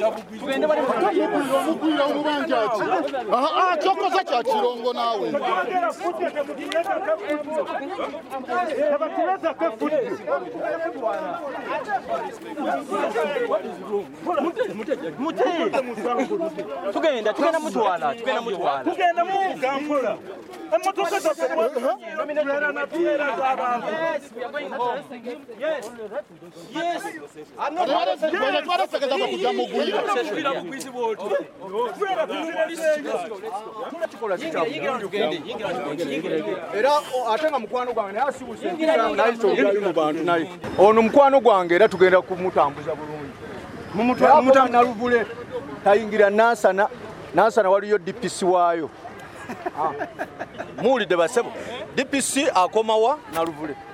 omugwira omubanja ati kyokoza kya kirongo naawe tugenda mutwala emotoka zaffe twaletegeza kujja mugwira era ate nga mukwano gwange naye asibuse mu bantu naye ono mukwano gwange era tugenda kumutambuza bulungi naluvule tayingira Nansana waliyo DPC waayo muwulidde basebo DPC akomawa naluvule